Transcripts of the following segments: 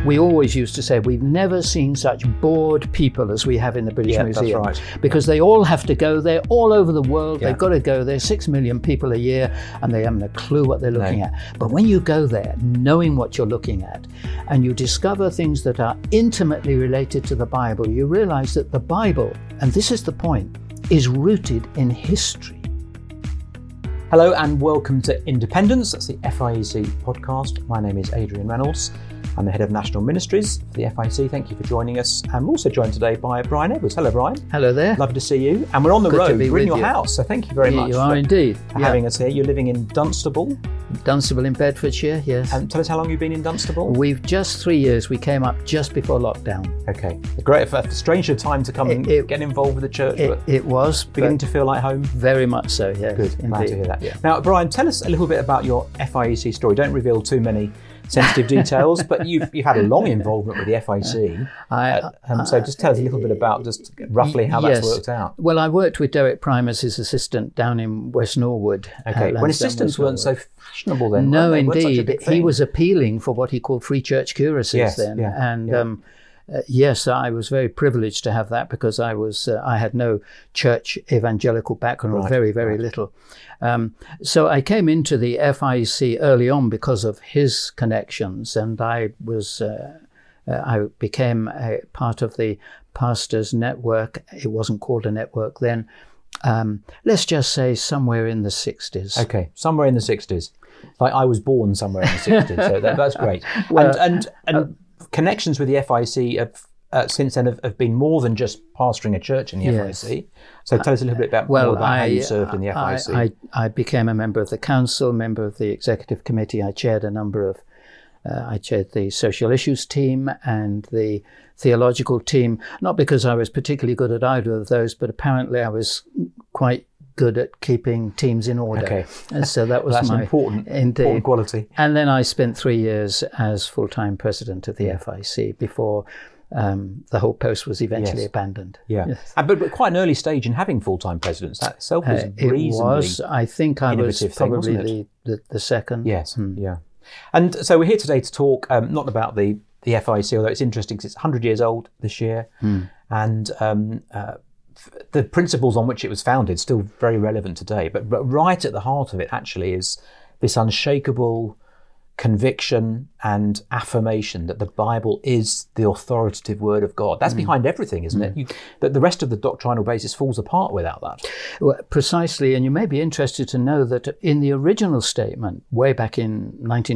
We always used to say we've never seen such bored people as we have in the British Museum. That's right. Because they all have to go there all over the world. Yeah. They've got to go there, 6 million people a year, and they haven't a clue what they're looking at. But when you go there, knowing what you're looking at, and you discover things that are intimately related to the Bible, you realize that the Bible, and this is the point, is rooted in history. Hello and welcome to Independence. That's the FIEC podcast. My name is Adrian Reynolds. I'm the Head of National Ministries for the FIEC. Thank you for joining us. I'm also joined today by Brian Edwards. Hello, Brian. Hello there. Lovely to see you. And we're on the Good to road. be We're in with your you. house, so thank you very much You are indeed. for having us here. You're living in Dunstable. Dunstable in Bedfordshire, yes. And tell us how long you've been in Dunstable. We've just 3 years. We came up just before lockdown. Okay. Great. A stranger time to come and get involved with the church. But It was. beginning to feel like home. Very much so, yes. Good. Indeed. Glad to hear that. Yeah. Now, Brian, tell us a little bit about your FIEC story. Don't reveal too many sensitive details, but you've had a long involvement with the FIEC. So just tell us a little bit about just roughly how that's worked out. Well, I worked with Derek Prime as his assistant down in West Norwood. Okay, when assistants weren't so fashionable then. No, weren't they? Weren't such a indeed. big He thing. was appealing for what he called free church curacies then. Yeah, And yes, I was very privileged to have that because I had no church evangelical background, or very, very little. So I came into the FIEC early on because of his connections, and I became a part of the pastors' network. It wasn't called a network then. Let's just say somewhere in the 60s. Okay, somewhere in the 60s. Like I was born somewhere in the 60s, so that's great. Well, and connections with the FIEC since then have been more than just pastoring a church in the FIEC. So tell us a little bit more about how you served in the FIEC. I became a member of the council, member of the executive committee. I chaired I chaired the social issues team and the theological team, not because I was particularly good at either of those, but apparently I was quite good at keeping teams in order. Okay. And so that was That's my important quality. And then I spent 3 years as full-time president of the FIEC before the whole post was eventually abandoned. Yeah, Yes. but quite an early stage in having full-time presidents. That itself was reasonably It was. I think I was innovative thing, wasn't probably the second. Yes, yeah. And so we're here today to talk not about the FIEC, although it's interesting because it's 100 years old this year, and the principles on which it was founded still very relevant today. But right at the heart of it actually is this unshakable conviction and affirmation that the Bible is the authoritative word of God. That's behind everything, isn't it? That the rest of the doctrinal basis falls apart without that. Well, precisely, and you may be interested to know that in the original statement, way back in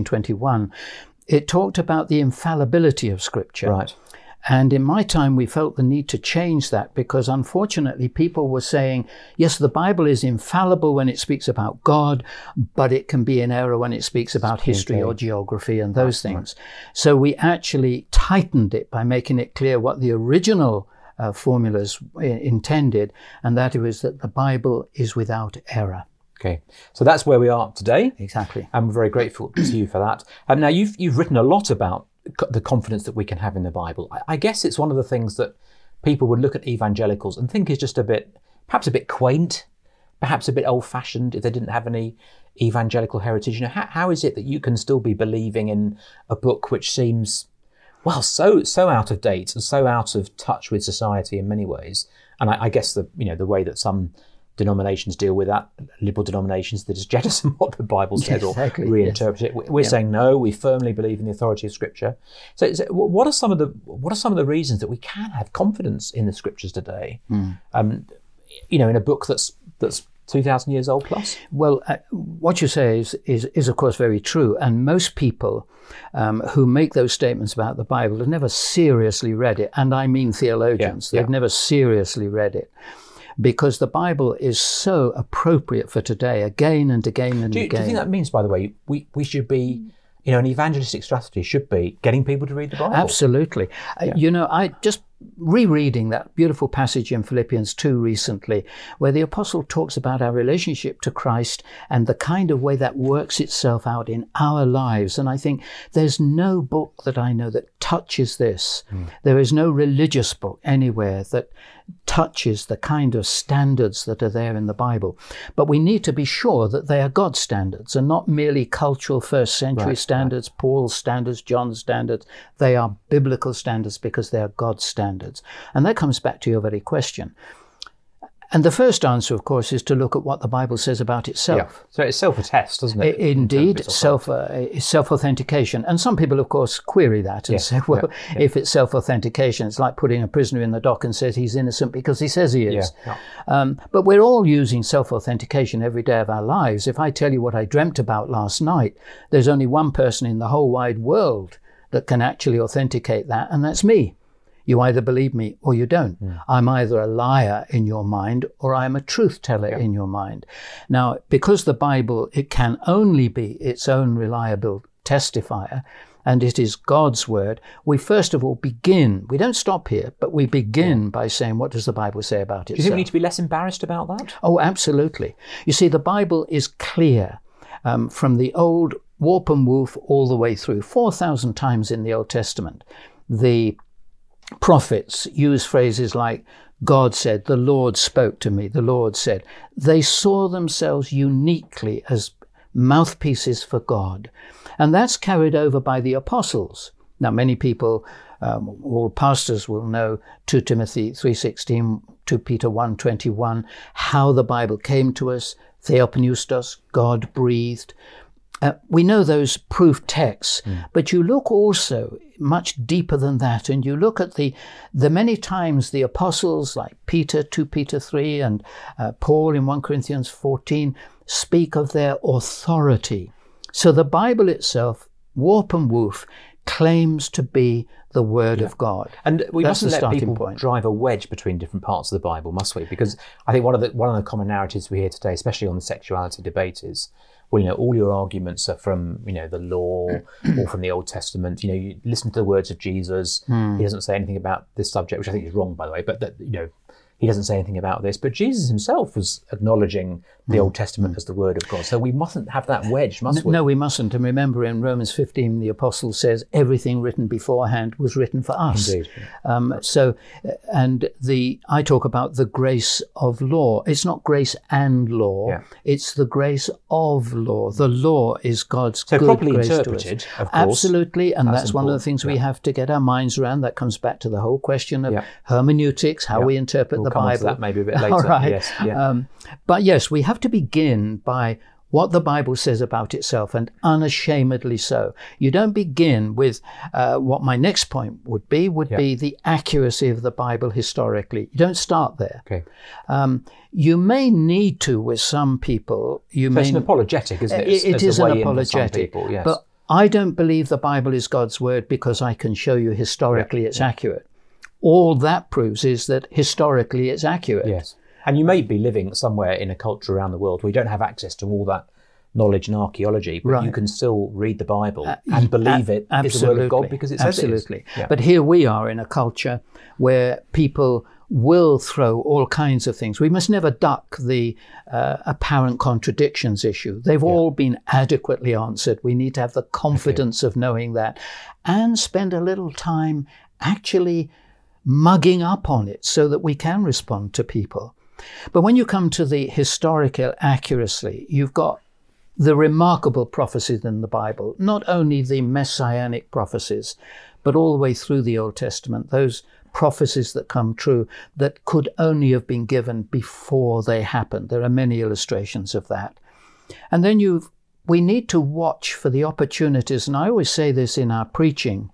1921, it talked about the infallibility of Scripture. Right. And in my time, we felt the need to change that because unfortunately people were saying, yes, the Bible is infallible when it speaks about God, but it can be in error when it speaks about history or geography and those things. So we actually tightened it by making it clear what the original formulas intended, and that it was that the Bible is without error. Okay, so that's where we are today. Exactly. And we're very grateful to you for that. Now, you've written a lot about the confidence that we can have in the Bible. I guess it's one of the things that people would look at evangelicals and think is just perhaps a bit quaint, perhaps a bit old-fashioned if they didn't have any evangelical heritage. You know, how is it that you can still be believing in a book which seems, well, so out of date and so out of touch with society in many ways? And I guess the way that some denominations deal with that, liberal denominations that just jettison what the Bible says or reinterpret it. We're saying no. We firmly believe in the authority of Scripture. So, what are some of the reasons that we can have confidence in the Scriptures today? In a book that's 2,000 years old plus. Well, what you say is of course very true, and most people who make those statements about the Bible have never seriously read it, and I mean theologians. They've never seriously read it. Because the Bible is so appropriate for today, again and again and again. Do you think that means, by the way, we should be, an evangelistic strategy should be getting people to read the Bible? Absolutely. I just rereading that beautiful passage in Philippians 2 recently, where the apostle talks about our relationship to Christ and the kind of way that works itself out in our lives. And I think there's no book that I know that touches this. There is no religious book anywhere that touches the kind of standards that are there in the Bible. But we need to be sure that they are God's standards and not merely cultural first century standards, Paul's standards, John's standards. They are biblical standards because they are God's standards. And that comes back to your very question. And the first answer, of course, is to look at what the Bible says about itself. Yeah. So it self-attests, doesn't it? Indeed, self-authentication. And some people, of course, query that and say, well, if it's self-authentication, it's like putting a prisoner in the dock and says he's innocent because he says he is. But we're all using self-authentication every day of our lives. If I tell you what I dreamt about last night, there's only one person in the whole wide world that can actually authenticate that, and that's me. You either believe me or you don't. I'm either a liar in your mind or I'm a truth teller in your mind. Now, because the Bible, it can only be its own reliable testifier, and it is God's word, we first of all begin, we don't stop here, but we begin by saying, what does the Bible say about itself? Do you think we need to be less embarrassed about that? Oh, absolutely. You see, the Bible is clear from the old warp and woof all the way through. 4,000 times in the Old Testament, the prophets use phrases like, God said, the Lord spoke to me, the Lord said. They saw themselves uniquely as mouthpieces for God. And that's carried over by the apostles. Now, many people, all pastors will know 2 Timothy 3:16, 2 Peter 1:21, how the Bible came to us, theopneustos, God breathed. We know those proof texts, but you look also much deeper than that, and you look at the many times the apostles like Peter, 2 Peter 3, and Paul in 1 Corinthians 14 speak of their authority. So the Bible itself, warp and woof, claims to be the Word of God. And we That's mustn't the let starting people point. drive a wedge between different parts of the Bible, must we? Because I think one of the common narratives we hear today, especially on the sexuality debate, is, well, all your arguments are from, the law or from the Old Testament. You listen to the words of Jesus. He doesn't say anything about this subject, which I think is wrong, by the way, but that, he doesn't say anything about this. But Jesus himself was acknowledging the Old Testament as the Word of God. So we mustn't have that wedge, must we? No, we mustn't. And remember, in Romans 15, the apostle says everything written beforehand was written for us. Indeed. I talk about the grace of law. It's not grace and law. Yeah. It's the grace of law. The law is God's good properly grace interpreted, to us. of course. Absolutely. And that's one of the important. things we have to get our minds around. That comes back to the whole question of Yeah. hermeneutics, how we interpret the We'll come on to Bible. that maybe a bit later. All right. Yes. Yeah. But yes, we have to begin by what the Bible says about itself, and unashamedly so. You don't begin with what my next point would be the accuracy of the Bible historically. You don't start there. Okay. You may need to with some people. It's an apologetic, isn't it? It is a an way in for some apologetic. people, yes. But I don't believe the Bible is God's word because I can show you historically it's accurate. All that proves is that historically it's accurate. Yes. And you may be living somewhere in a culture around the world where you don't have access to all that knowledge and archaeology, but you can still read the Bible and believe it is the Word of God because it says it is. Absolutely. But here we are in a culture where people will throw all kinds of things. We must never duck the apparent contradictions issue. They've all been adequately answered. We need to have the confidence of knowing that and spend a little time actually mugging up on it so that we can respond to people. But when you come to the historical accuracy, you've got the remarkable prophecies in the Bible, not only the messianic prophecies, but all the way through the Old Testament, those prophecies that come true that could only have been given before they happened. There are many illustrations of that. And then we need to watch for the opportunities, and I always say this in our preaching,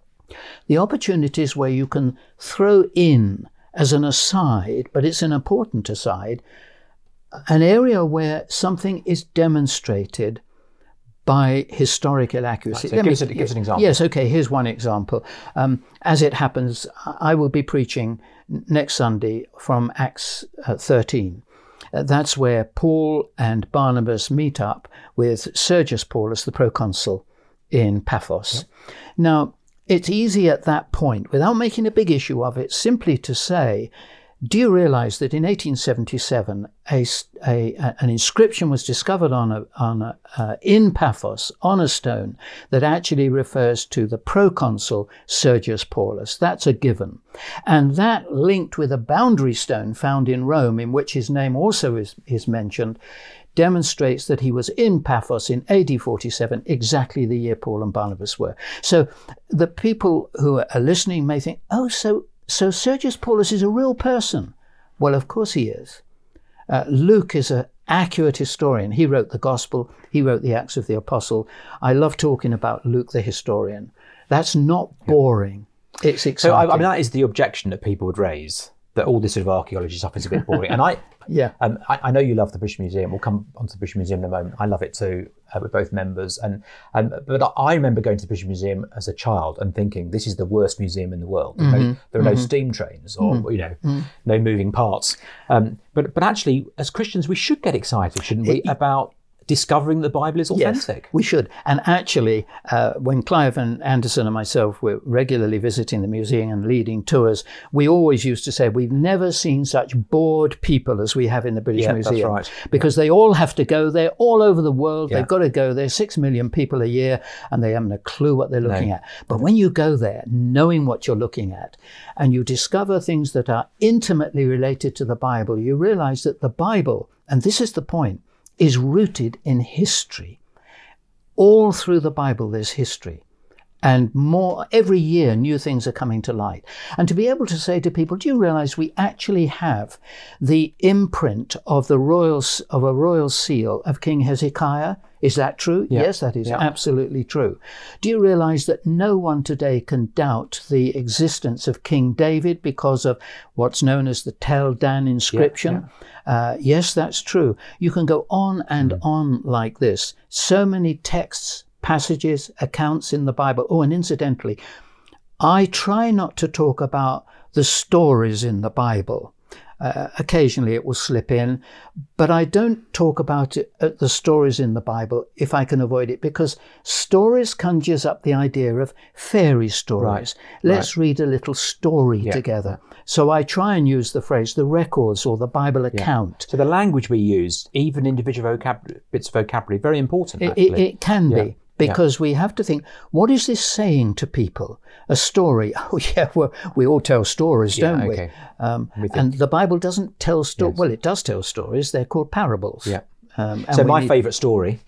the opportunities where you can throw in as an aside, but it's an important aside, an area where something is demonstrated by historical accuracy. Right, so give us an example. Yes, okay, here's one example. As it happens, I will be preaching next Sunday from Acts 13. That's where Paul and Barnabas meet up with Sergius Paulus, the proconsul in Paphos. Yep. Now, it's easy at that point, without making a big issue of it, simply to say, Do you realize that in 1877, an inscription was discovered in Paphos on a stone that actually refers to the proconsul Sergius Paulus? That's a given. And that, linked with a boundary stone found in Rome, in which his name also is mentioned, demonstrates that he was in Paphos in AD 47, exactly the year Paul and Barnabas were. So the people who are listening may think, oh, so Sergius Paulus is a real person. Well, of course he is. Luke is an accurate historian. He wrote the Gospel. He wrote the Acts of the Apostle. I love talking about Luke the historian. That's not boring. It's exciting. So, I mean, that is the objection that people would raise, that all this sort of archaeology stuff is a bit boring. And I know you love the British Museum. We'll come onto the British Museum in a moment. I love it too. We're both members. But I remember going to the British Museum as a child and thinking, this is the worst museum in the world. There are no steam trains or, no moving parts. But actually, as Christians, we should get excited, shouldn't we, about discovering the Bible is authentic. Yes, we should. And actually, when Clive and Anderson and myself were regularly visiting the museum and leading tours, we always used to say, we've never seen such bored people as we have in the British Museum. That's right. Because they all have to go there all over the world. They've got to go there, 6 million people a year, and they haven't a clue what they're looking at. But when you go there, knowing what you're looking at, and you discover things that are intimately related to the Bible, you realize that the Bible, and this is the point, is rooted in history. All through the Bible there's history. And more, every year new things are coming to light. And to be able to say to people, do you realize we actually have the imprint of a royal seal of King Hezekiah? Is that true? Yeah. Yes, that is absolutely true. Do you realize that no one today can doubt the existence of King David because of what's known as the Tel Dan inscription? Yes, that's true. You can go on and on like this. So many texts, passages, accounts in the Bible. Oh, and incidentally, I try not to talk about the stories in the Bible. Occasionally it will slip in, but I don't talk about the stories in the Bible if I can avoid it, because stories conjures up the idea of fairy stories. Let's read a little story together. So I try and use the phrase the records or the Bible account. So the language we use, even individual bits of vocabulary, very important actually. It can be. Because we have to think, what is this saying to people? A story. Oh, yeah, well, we all tell stories, don't we? Okay. And the Bible doesn't tell stories. Well, it does tell stories. They're called parables. Yeah. So my favourite story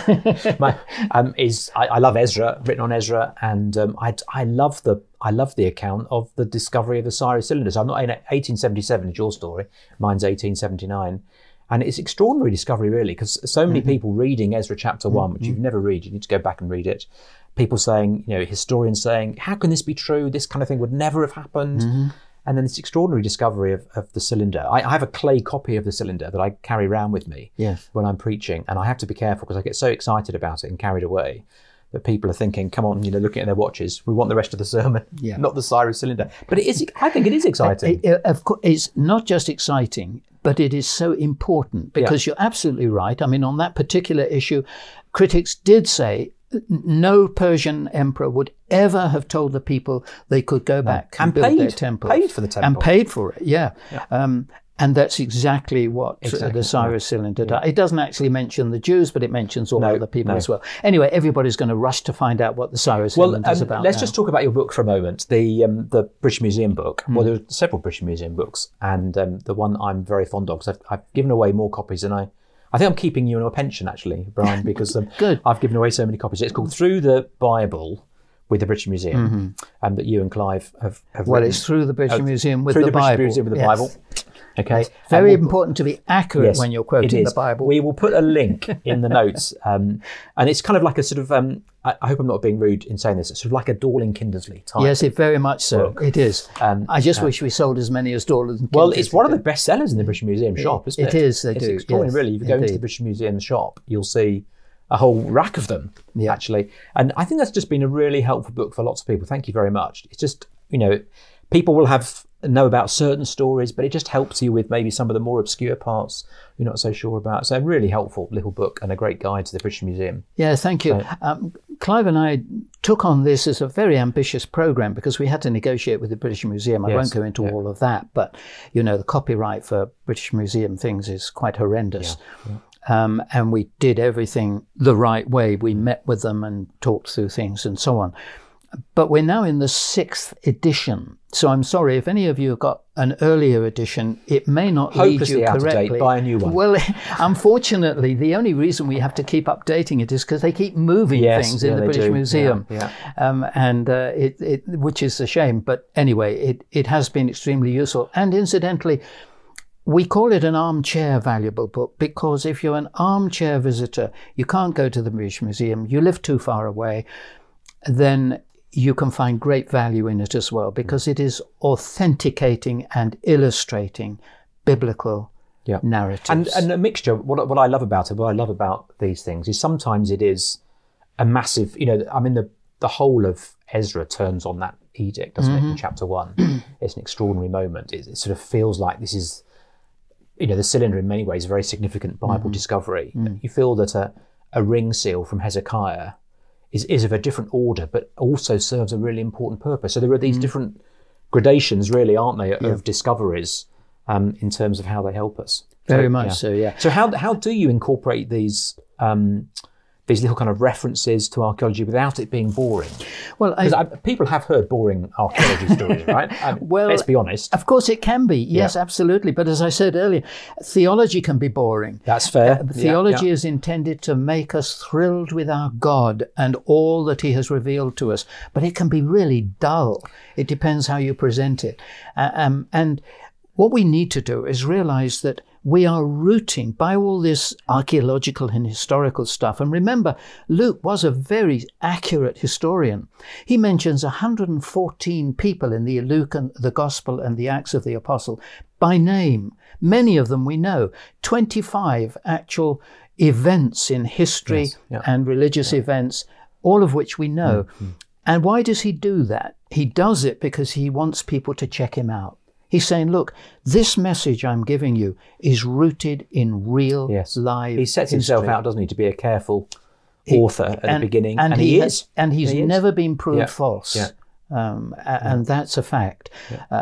is I love Ezra, written on Ezra, and I love the account of the discovery of the Cyrus cylinder. So I'm not in 1877 is your story. Mine's 1879. And it's extraordinary discovery, really, because so many people reading Ezra chapter 1, which you've never read, you need to go back and read it. People saying, historians saying, how can this be true? This kind of thing would never have happened. And then this extraordinary discovery of the cylinder. I have a clay copy of the cylinder that I carry around with me when I'm preaching. And I have to be careful because I get so excited about it and carried away that people are thinking, come on, looking at their watches. We want the rest of the sermon, not the Cyrus cylinder. But I think it is exciting. Of course, it's not just exciting, but it is so important because you're absolutely right. I mean, on that particular issue, critics did say no Persian emperor would ever have told the people they could go back and build their temple. Paid for the temple. And paid for it, and that's exactly what the Cyrus cylinder does. It doesn't actually mention the Jews, but it mentions all other people as well. Anyway, everybody's going to rush to find out what the Cyrus cylinder is about. Let's just talk about your book for a moment, the British Museum book. Well, there are several British Museum books, and the one I'm very fond of, because I've given away more copies than I think I'm keeping you on a pension, actually, Brian, because I've given away so many copies. It's called Through the Bible with the British Museum, and that you and Clive have Well, written. it's Through the British Museum with through the Bible. British Museum with the Bible. Okay. Very important to be accurate when you're quoting the Bible. We will put a link in the notes. And it's kind of like a sort of, I hope I'm not being rude in saying this, it's sort of like a Dorling Kindersley type. Yes, it very much so. book. It is. I just wish we sold as many as Dorling Kindersley. Well, it's one of the best sellers in the British Museum shop, isn't it? It is, it's extraordinary, really. If you go into the British Museum shop, you'll see a whole rack of them, actually. And I think that's just been a really helpful book for lots of people. Thank you very much. It's just, people will know about certain stories, but it just helps you with maybe some of the more obscure parts you're not so sure about. So a really helpful little book and a great guide to the British Museum. Yeah, thank you. Clive and I took on this as a very ambitious program because we had to negotiate with the British Museum. I won't go into all of that, but, the copyright for British Museum things is quite horrendous. And we did everything the right way. We met with them and talked through things and so on. But we're now in the 6th edition. So I'm sorry, if any of you have got an earlier edition, it may not lead you correctly. Out of date, buy a new one. Well, unfortunately, the only reason we have to keep updating it is because they keep moving things in the British Museum. Which is a shame. But anyway, it has been extremely useful. And incidentally, we call it an armchair valuable book because if you're an armchair visitor, you can't go to the British Museum, you live too far away, then you can find great value in it as well because it is authenticating and illustrating biblical narratives. And a mixture. What I love about it, what I love about these things is sometimes it is a massive, the whole of Ezra turns on that edict, doesn't it, in chapter 1. It's an extraordinary moment. It sort of feels like this is, the cylinder in many ways, a very significant Bible discovery. You feel that a ring seal from Hezekiah is of a different order, but also serves a really important purpose. So there are these different gradations, really, aren't they, of discoveries in terms of how they help us. Very much so, yeah. So how do you incorporate these little kind of references to archaeology without it being boring? Well, people have heard boring archaeology stories, right? Well, let's be honest. Of course it can be. Yes, absolutely. But as I said earlier, theology can be boring. That's fair. Theology is intended to make us thrilled with our God and all that he has revealed to us. But it can be really dull. It depends how you present it. And what we need to do is realize that we are rooting by all this archaeological and historical stuff. And remember, Luke was a very accurate historian. He mentions 114 people in the Luke and the Gospel and the Acts of the Apostle by name. Many of them we know. 25 actual events in history and religious events, all of which we know. And why does he do that? He does it because he wants people to check him out. He's saying, look, this message I'm giving you is rooted in real live He sets himself out, doesn't he, to be a careful author at the beginning. And he is. And he's never been proved false. And that's a fact.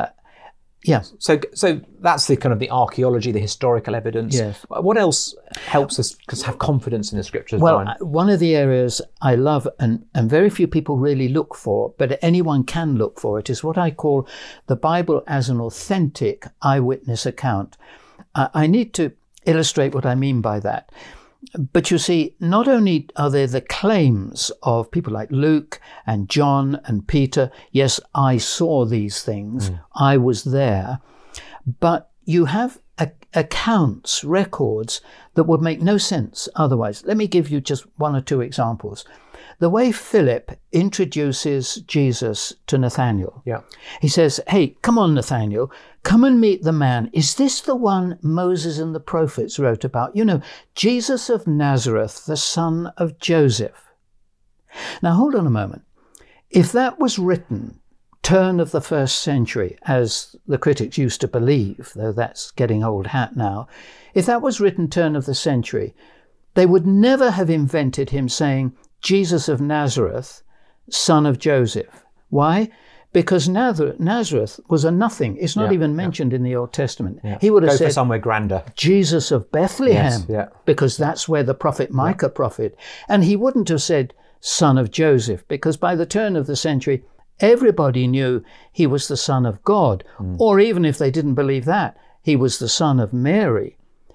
So that's the kind of the archaeology, the historical evidence. Yes. What else helps us have confidence in the scriptures? Well, Brian? one of the areas I love and very few people really look for, but anyone can look for it, is what I call the Bible as an authentic eyewitness account. I need to illustrate what I mean by that. But you see, not only are there the claims of people like Luke and John and Peter, yes, I saw these things, I was there, but you have accounts, records that would make no sense otherwise. Let me give you just one or two examples. The way Philip introduces Jesus to Nathanael. He says, hey, come on, Nathanael, come and meet the man. Is this the one Moses and the prophets wrote about? Jesus of Nazareth, the son of Joseph. Now, hold on a moment. If that was written turn of the 1st century, as the critics used to believe, though that's getting old hat now, if that was written turn of the century, they would never have invented him saying, Jesus of Nazareth, son of Joseph. Why? Because Nazareth was a nothing. It's not even mentioned in the Old Testament. He would have said, for somewhere grander. Jesus of Bethlehem, because that's where the prophet Micah prophet. And he wouldn't have said, son of Joseph, because by the turn of the century, everybody knew he was the son of God. Or even if they didn't believe that, he was the son of Mary.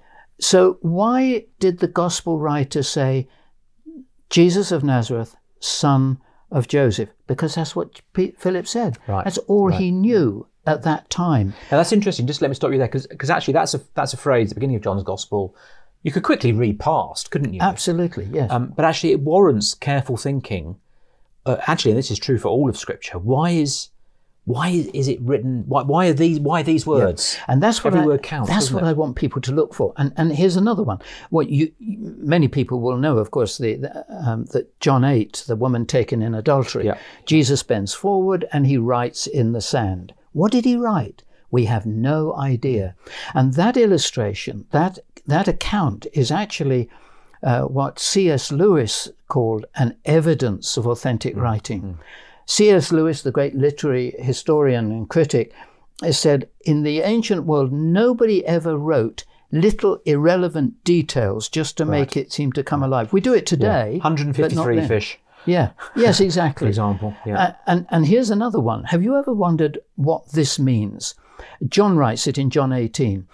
So why did the gospel writer say, Jesus of Nazareth, son of Joseph? Because that's what Philip said. That's all he knew at that time. Now that's interesting. Just let me stop you there, because actually that's a phrase at the beginning of John's Gospel you could quickly read past, couldn't you? Absolutely, yes. But actually it warrants careful thinking. Actually, and this is true for all of Scripture, why is it written? Why are these words? And that's what every word counts. That's what I want people to look for. And here's another one. What many people will know, of course, that John 8, the woman taken in adultery. Jesus bends forward and he writes in the sand. What did he write? We have no idea. And that illustration, that account, is actually what C.S. Lewis called an evidence of authentic writing. C.S. Lewis, the great literary historian and critic, has said, in the ancient world, nobody ever wrote little irrelevant details just to make it seem to come alive. We do it today. 153 fish. Yeah. Yes, exactly. For example. Yeah. And here's another one. Have you ever wondered what this means? John writes it in John 18.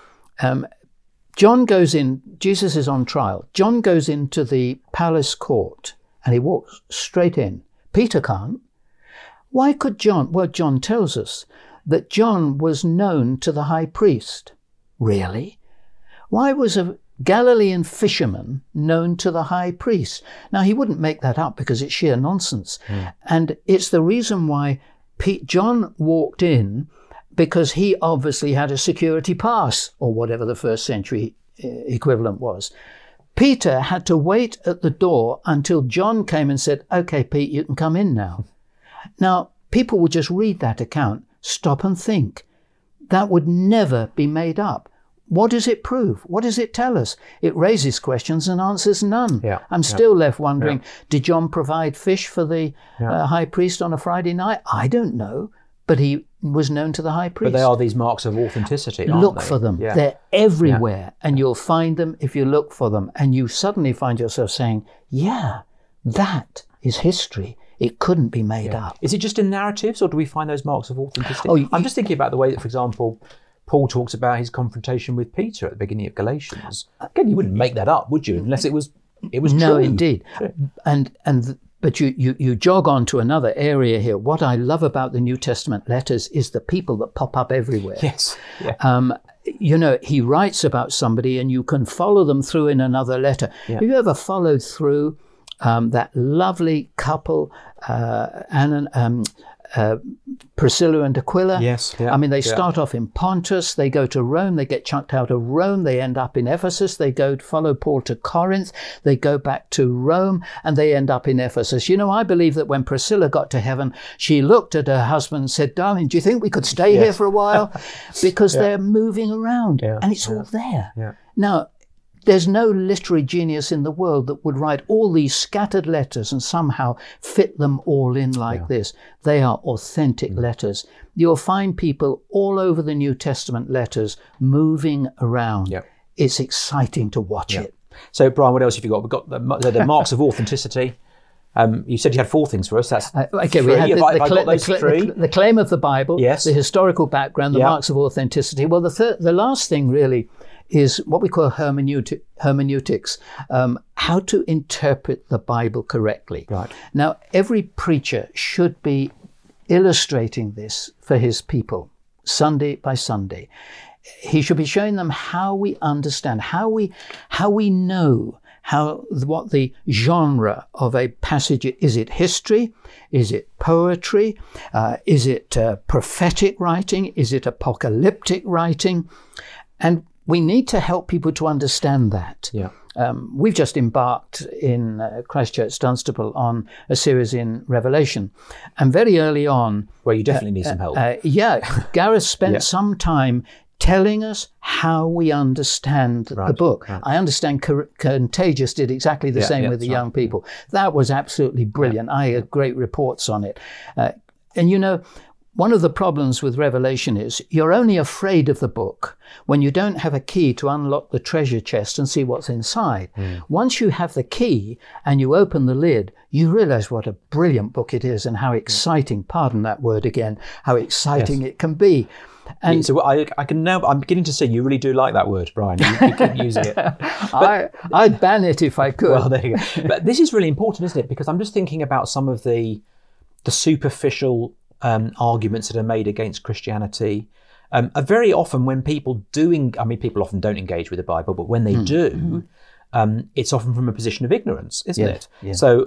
John goes in, Jesus is on trial. John goes into the palace court and he walks straight in. Peter can't. Why could John? Well, John tells us that John was known to the high priest. Really? Why was a Galilean fisherman known to the high priest? Now, he wouldn't make that up because it's sheer nonsense. And it's the reason why John walked in, because he obviously had a security pass, or whatever the first century equivalent was. Peter had to wait at the door until John came and said, "Okay, Pete, you can come in now." Now, people would just read that account, stop and think. That would never be made up. What does it prove? What does it tell us? It raises questions and answers none. I'm still left wondering, did John provide fish for the high priest on a Friday night? I don't know, but he was known to the high priest. But they are these marks of authenticity, aren't Look they? for them. They're everywhere, and you'll find them if you look for them. And you suddenly find yourself saying, yeah, that is history. It couldn't be made up. Is it just in narratives, or do we find those marks of authenticity? I'm just thinking about the way that, for example, Paul talks about his confrontation with Peter at the beginning of Galatians. Again, you wouldn't make that up, would you? Unless it was true. No, indeed. But you jog on to another area here. What I love about the New Testament letters is the people that pop up everywhere. Yes. Yeah. He writes about somebody and you can follow them through in another letter. Yeah. Have you ever followed through that lovely couple, Priscilla and Aquila? Yes. Yeah, I mean, they start off in Pontus, they go to Rome, they get chucked out of Rome, they end up in Ephesus, they go to follow Paul to Corinth, they go back to Rome, and they end up in Ephesus. I believe that when Priscilla got to heaven, she looked at her husband and said, "Darling, do you think we could stay here for a while?" Because they're moving around, and it's all there. Yeah. Now, there's no literary genius in the world that would write all these scattered letters and somehow fit them all in like this. They are authentic letters. You'll find people all over the New Testament letters moving around. Yeah. It's exciting to watch it. So, Brian, what else have you got? We've got the marks of authenticity. You said you had 4 things for us. That's okay. three. We had the the claim of the Bible, the historical background, the marks of authenticity. Well, the last thing really is what we call hermeneutics, how to interpret the Bible correctly. Right. Now, every preacher should be illustrating this for his people, Sunday by Sunday. He should be showing them how we understand, how we know what the genre of a passage is. Is it history? Is it poetry? Is it prophetic writing? Is it apocalyptic writing? And we need to help people to understand that. Yeah. We've just embarked in Christchurch, Dunstable, on a series in Revelation. And very early on... Well, you definitely need some help. Gareth spent some time telling us how we understand the book. Right. I understand Contagious did exactly the same with the young people. That was absolutely brilliant. I had great reports on it. And one of the problems with Revelation is you're only afraid of the book when you don't have a key to unlock the treasure chest and see what's inside. Once you have the key and you open the lid, you realize what a brilliant book it is and how exciting, pardon that word again, how exciting it can be. And so I can now, I'm beginning to see you really do like that word, Brian. You keep using it. I'd ban it if I could. Well, there you go. But this is really important, isn't it? Because I'm just thinking about some of the superficial arguments that are made against Christianity. Are very often when people people often don't engage with the Bible, but when they do, it's often from a position of ignorance, isn't it? Yeah. So,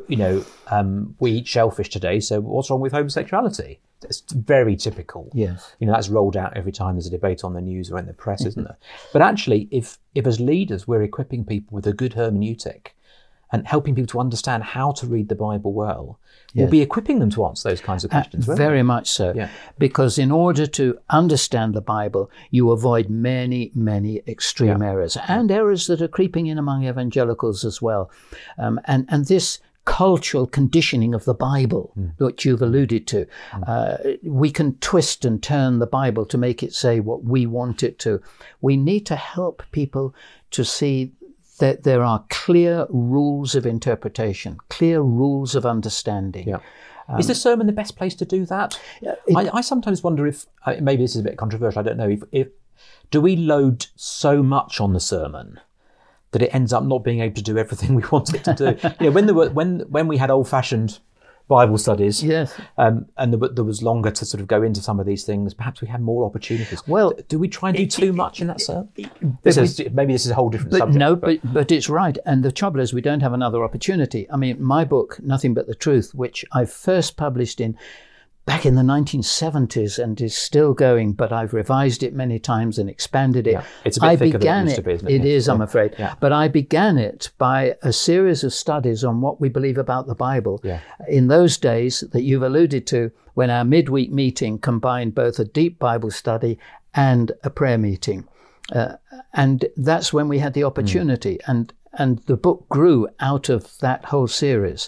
we eat shellfish today, so what's wrong with homosexuality? It's very typical. Yes. That's rolled out every time there's a debate on the news or in the press, isn't there? But actually, if as leaders we're equipping people with a good hermeneutic, and helping people to understand how to read the Bible well, will be equipping them to answer those kinds of questions. Very much so. Yeah. Because in order to understand the Bible, you avoid many, many extreme errors, and errors that are creeping in among evangelicals as well. And this cultural conditioning of the Bible, which you've alluded to, we can twist and turn the Bible to make it say what we want it to. We need to help people to see that there are clear rules of interpretation, clear rules of understanding. Yeah. Is the sermon the best place to do that? I sometimes wonder if, maybe this is a bit controversial, I don't know, if do we load so much on the sermon that it ends up not being able to do everything we want it to do? When we had old-fashioned Bible studies, and there was longer to sort of go into some of these things, perhaps we had more opportunities. Well, do we try and do too much in that sermon? Maybe this is a whole different subject. No, but it's right. And the trouble is we don't have another opportunity. I mean, my book, Nothing But the Truth, which I first published back in the 1970s and is still going, but I've revised it many times and expanded it. Yeah, it's a bit thicker than it used to be, isn't it? It is, I'm afraid. Yeah. But I began it by a series of studies on what we believe about the Bible. Yeah. In those days that you've alluded to, when our midweek meeting combined both a deep Bible study and a prayer meeting. And that's when we had the opportunity. And the book grew out of that whole series.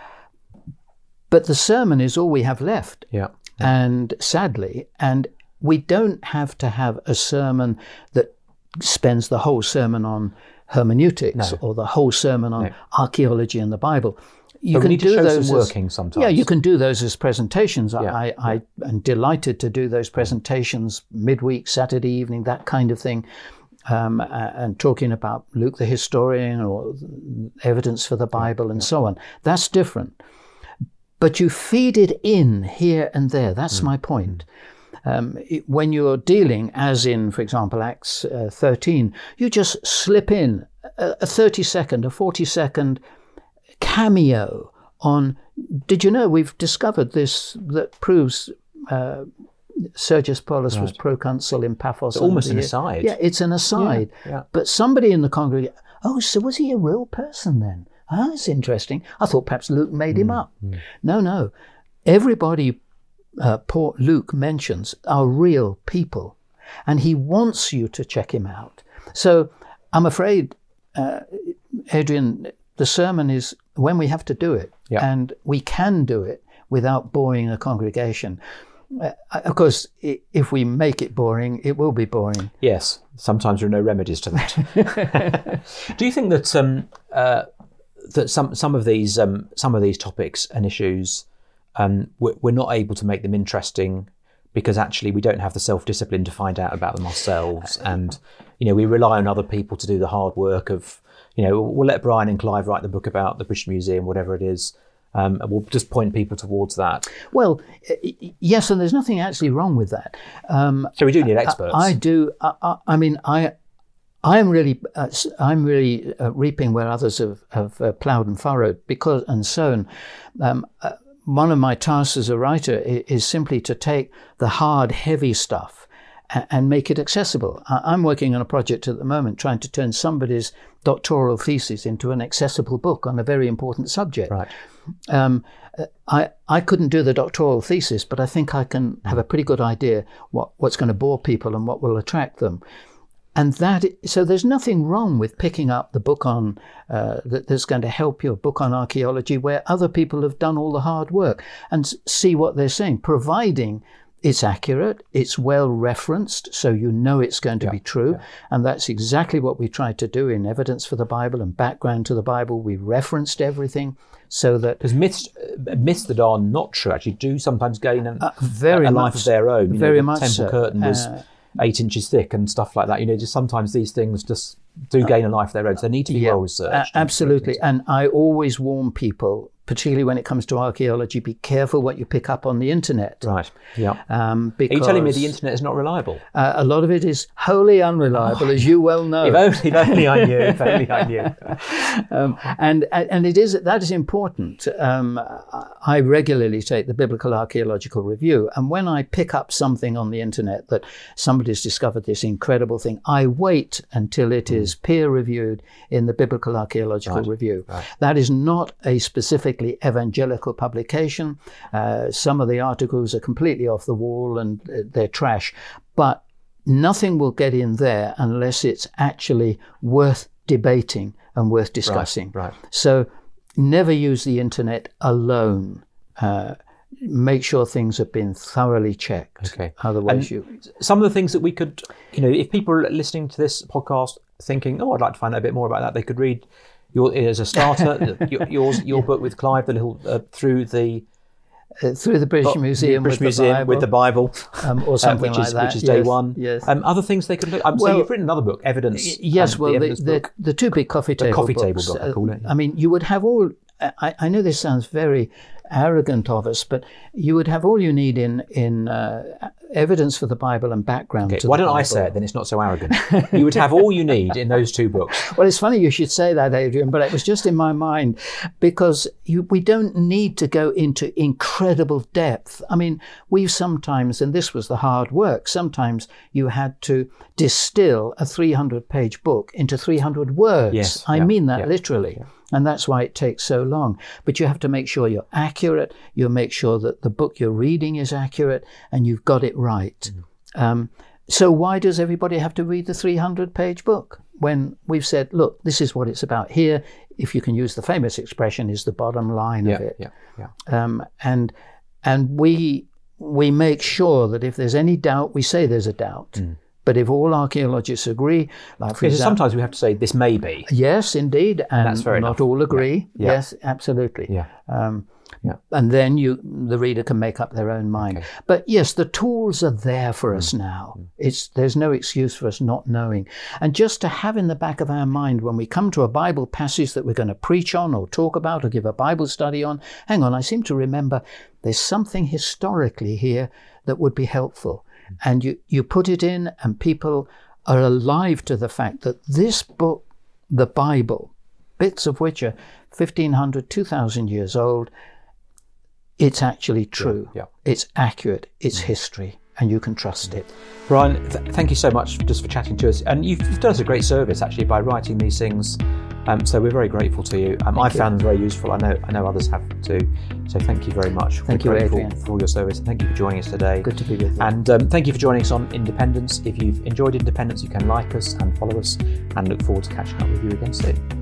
But the sermon is all we have left. Yeah. And sadly, and we don't have to have a sermon that spends the whole sermon on hermeneutics or the whole sermon on archaeology and the Bible. You can do those working sometimes. Yeah, you can do those as presentations. I am delighted to do those presentations midweek, Saturday evening, that kind of thing. And talking about Luke the historian or evidence for the Bible and so on. That's different. But you feed it in here and there. That's my point. When you're dealing, as in, for example, Acts 13, you just slip in a 30-second, a 40-second cameo on, did you know we've discovered this that proves Sergius Paulus was proconsul in Paphos. It's almost an aside. Yeah, it's an aside. Yeah. But somebody in the congregation, so was he a real person then? Oh, that's interesting. I thought perhaps Luke made him up. No. Everybody Luke mentions are real people, and he wants you to check him out. So I'm afraid, Adrian, the sermon is when we have to do it, and we can do it without boring a congregation. Of course, if we make it boring, it will be boring. Yes, sometimes there are no remedies to that. Do you think that that some of these topics and issues, we're not able to make them interesting because actually we don't have the self-discipline to find out about them ourselves, and we rely on other people to do the hard work of we'll let Brian and Clive write the book about the British Museum, whatever it is, and we'll just point people towards that. Well, yes, and there's nothing actually wrong with that. So we do need experts. I do. I'm really reaping where others have ploughed and furrowed and sown. One of my tasks as a writer is simply to take the hard, heavy stuff and make it accessible. I'm working on a project at the moment trying to turn somebody's doctoral thesis into an accessible book on a very important subject. Right. I couldn't do the doctoral thesis, but I think I can have a pretty good idea what's going to bore people and what will attract them. And so there's nothing wrong with picking up the book on that's going to help you, a book on archaeology where other people have done all the hard work, and see what they're saying, providing it's accurate, it's well referenced, so it's going to be true. Yeah. And that's exactly what we tried to do in Evidence for the Bible and Background to the Bible. We referenced everything so that... Because myths that are not true actually do sometimes gain a life of their own. Very much so. The Temple curtain was 8 inches thick and stuff like that. Just sometimes these things just do gain a life of their own. So they need to be well researched. Absolutely. And I always warn people, particularly when it comes to archaeology, be careful what you pick up on the internet. Right. Yeah. Because are you telling me the internet is not reliable? A lot of it is wholly unreliable, as you well know. If only I knew. If only I knew. And that is important. I regularly take the Biblical Archaeological Review, and when I pick up something on the internet that somebody's discovered this incredible thing, I wait until it is peer-reviewed in the Biblical Archaeological Review. Right. That is not a specifically evangelical publication. Some of the articles are completely off the wall and they're trash, but nothing will get in there unless it's actually worth debating and worth discussing. Right. So never use the internet alone. Make sure things have been thoroughly checked. Okay. Otherwise, some of the things that we could, if people are listening to this podcast thinking, I'd like to find out a bit more about that, they could read as a starter, your book with Clive, the little through the British Museum, with the Bible, or something like that, which is day one. Yes. Other things they could look. So you've written another book, Evidence. Yes. The two big coffee table books. Book, I call it. I mean, you would have all. I know this sounds very arrogant of us, but you would have all you need in evidence for the Bible and background to the Bible. Why don't I say it, then it's not so arrogant. You would have all you need in those two books. Well, it's funny you should say that, Adrian, but it was just in my mind because we don't need to go into incredible depth. I mean, we've sometimes, and this was the hard work, sometimes you had to distill a 300-page book into 300 words. Yes, I mean that literally. Yeah. And that's why it takes so long. But you have to make sure you're accurate. You make sure that the book you're reading is accurate and you've got it right. So why does everybody have to read the 300-page book when we've said, look, this is what it's about here? If you can use the famous expression, is the bottom line of it. And we make sure that if there's any doubt, we say there's a doubt. But if all archaeologists agree, like for example, sometimes we have to say this may be. Yes, indeed, and that's fair not enough. all agree. Yeah. Yes, absolutely. Yeah. And then the reader can make up their own mind. Okay. But yes, the tools are there for us now. There's no excuse for us not knowing. And just to have in the back of our mind when we come to a Bible passage that we're going to preach on or talk about or give a Bible study on, hang on, I seem to remember there's something historically here that would be helpful. And you put it in and people are alive to the fact that this book, the Bible, bits of which are 1,500, 2,000 years old, it's actually true. Yeah. It's accurate. It's history. And you can trust it. Brian, thank you so much just for chatting to us. And you've done us a great service, actually, by writing these things. So we're very grateful to you. I found them very useful. I know others have too. So thank you very much. Thank you, Adrian, for all your service. And thank you for joining us today. Good to be with you. And thank you for joining us on Independence. If you've enjoyed Independence, you can like us and follow us. And look forward to catching up with you again soon.